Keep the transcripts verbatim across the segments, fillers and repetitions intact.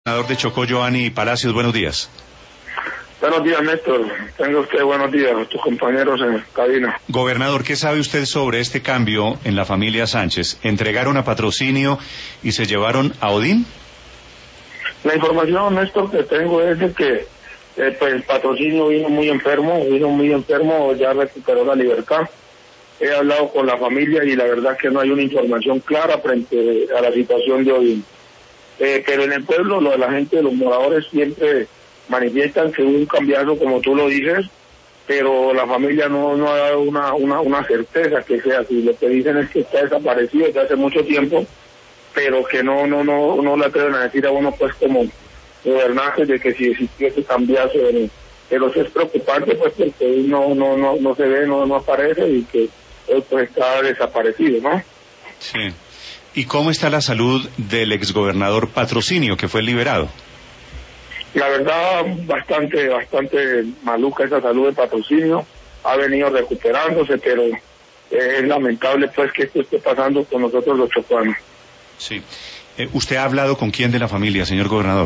Gobernador de Chocó, Giovanni Palacios, buenos días. Buenos días, Néstor. Tenga usted buenos días, tus compañeros en cabina. Gobernador, ¿qué sabe usted sobre este cambio en la familia Sánchez? ¿Entregaron a Patrocinio y se llevaron a Odín? La información, Néstor, que tengo es de que eh, pues, el Patrocinio vino muy enfermo, vino muy enfermo, ya recuperó la libertad. He hablado con la familia y la verdad que no hay una información clara frente a la situación de Odín. Eh, pero en el pueblo, lo de la gente, los moradores siempre manifiestan que hubo un cambiazo, como tú lo dices, pero la familia no, no ha dado una, una, una certeza que sea así. Lo que dicen es que está desaparecido desde hace mucho tiempo, pero que no no no no le atreven a decir a uno, pues, como gobernantes, de que si existió ese cambiazo. Pero sí es preocupante, pues, porque no no no no se ve, no no aparece, y que él, pues, está desaparecido, ¿no? Sí. ¿Y cómo está la salud del exgobernador Patrocinio, que fue liberado? La verdad, bastante, bastante maluca esa salud de Patrocinio. Ha venido recuperándose, pero es lamentable, pues, que esto esté pasando con nosotros los chocuanos. Sí. Eh, ¿Usted ha hablado con quién de la familia, señor gobernador?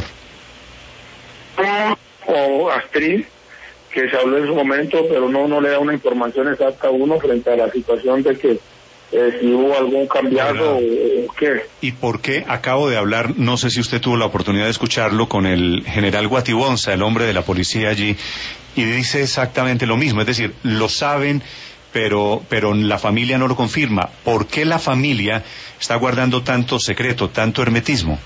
O Astrid, que se habló en su momento, pero no, no le da una información exacta a uno frente a la situación de que Eh, si hubo algún cambiazo o, o qué. ¿Y por qué? Acabo de hablar, no sé si usted tuvo la oportunidad de escucharlo, con el general Guatibonza, el hombre de la policía allí, y dice exactamente lo mismo, es decir, lo saben, pero pero la familia no lo confirma. ¿Por qué la familia está guardando tanto secreto, tanto hermetismo?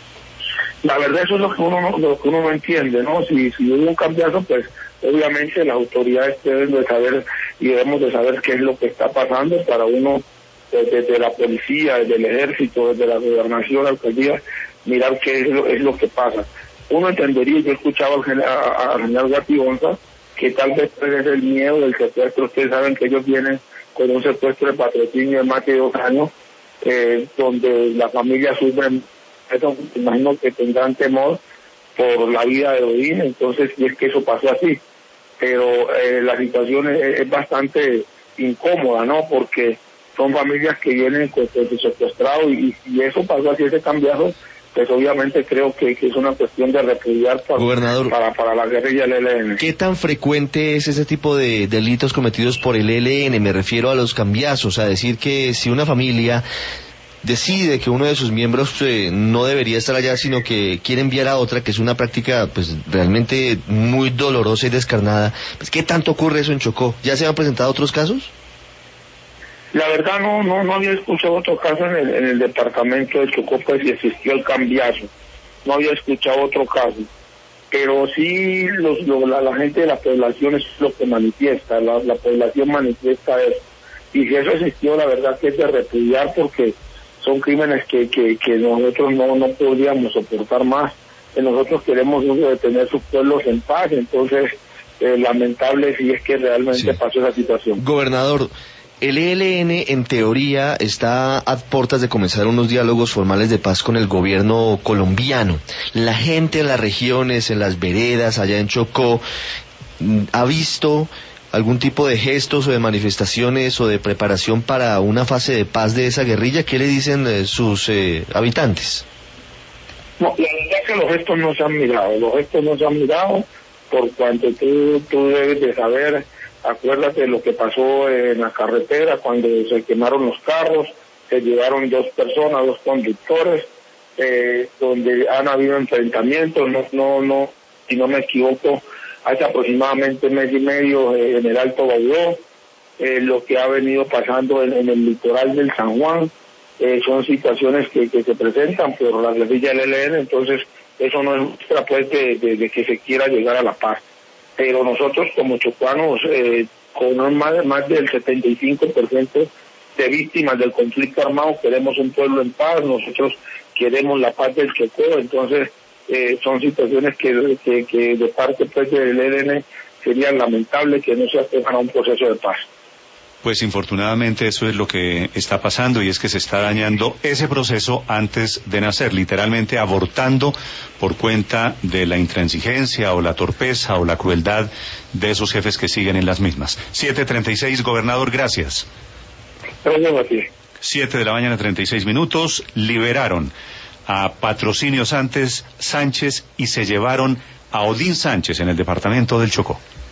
La verdad, eso es lo que uno no, lo que uno no entiende, ¿no? Si, si hubo un cambiazo, pues obviamente las autoridades deben de saber y debemos de saber qué es lo que está pasando para uno, desde, desde la policía, desde el ejército, desde la gobernación, la alcaldía, mirar qué es lo, es lo que pasa. Uno entendería, yo he escuchado al general, al general Guatibonza, que tal vez es el miedo del secuestro. Ustedes saben que ellos vienen con un secuestro de Patrocinio de más de dos años, eh, donde la familia sufre. Eso, imagino que tendrán temor por la vida de Odín, entonces, y es que eso pasó así. Pero eh, la situación es, es bastante incómoda, ¿no? Porque son familias que vienen con su secuestrado, y si eso pasó así, ese cambiazo, pues obviamente creo que, que es una cuestión de repudiar para, Gobernador, para, para la guerrilla del E L N. ¿Qué tan frecuente es ese tipo de delitos cometidos por el E L N? Me refiero a los cambiazos, a decir que si una familia decide que uno de sus miembros eh, no debería estar allá, sino que quiere enviar a otra, que es una práctica pues realmente muy dolorosa y descarnada, pues, ¿qué tanto ocurre eso en Chocó? ¿Ya se han presentado otros casos? La verdad no no no había escuchado otro caso en el, en el departamento de Chocó, pues, si existió el cambiazo. No había escuchado otro caso. Pero sí los, lo, la, la gente de la población es lo que manifiesta, la, la población manifiesta eso. Y si eso existió, la verdad que es de repudiar, porque son crímenes que, que, que nosotros no, no podríamos soportar más. Que nosotros queremos detener sus pueblos en paz, entonces eh, lamentable si es que realmente sí pasó esa situación. Gobernador, el E L N en teoría está a puertas de comenzar unos diálogos formales de paz con el gobierno colombiano. La gente en las regiones, en las veredas, allá en Chocó, ¿ha visto algún tipo de gestos o de manifestaciones o de preparación para una fase de paz de esa guerrilla? ¿Qué le dicen eh, sus eh, habitantes? No, la verdad es que los gestos no se han mirado, los gestos no se han mirado, por cuanto tú, tú debes de saber. Acuérdate de lo que pasó en la carretera cuando se quemaron los carros, se llevaron dos personas, dos conductores, eh, donde han habido enfrentamientos, no, no, no, si no me equivoco, hace aproximadamente mes y medio eh, en el Alto Baudó, eh, lo que ha venido pasando en, en el litoral del San Juan, eh, son situaciones que, que se presentan por la guerrilla del E L N, entonces eso no es muestra, pues, de, de, de que se quiera llegar a la paz. Pero nosotros como chocuanos, eh, con más, más del setenta y cinco por ciento de víctimas del conflicto armado, queremos un pueblo en paz, nosotros queremos la paz del Chocó, entonces eh, son situaciones que, que, que de parte, pues, del E L N serían lamentables que no se acojan a un proceso de paz. Pues infortunadamente eso es lo que está pasando, y es que se está dañando ese proceso antes de nacer, literalmente abortando por cuenta de la intransigencia o la torpeza o la crueldad de esos jefes que siguen en las mismas. siete treinta y seis, gobernador, gracias. Gracias a ti. siete de la mañana, treinta y seis minutos, liberaron a Patrocinio Sánchez, Sánchez y se llevaron a Odín Sánchez en el departamento del Chocó.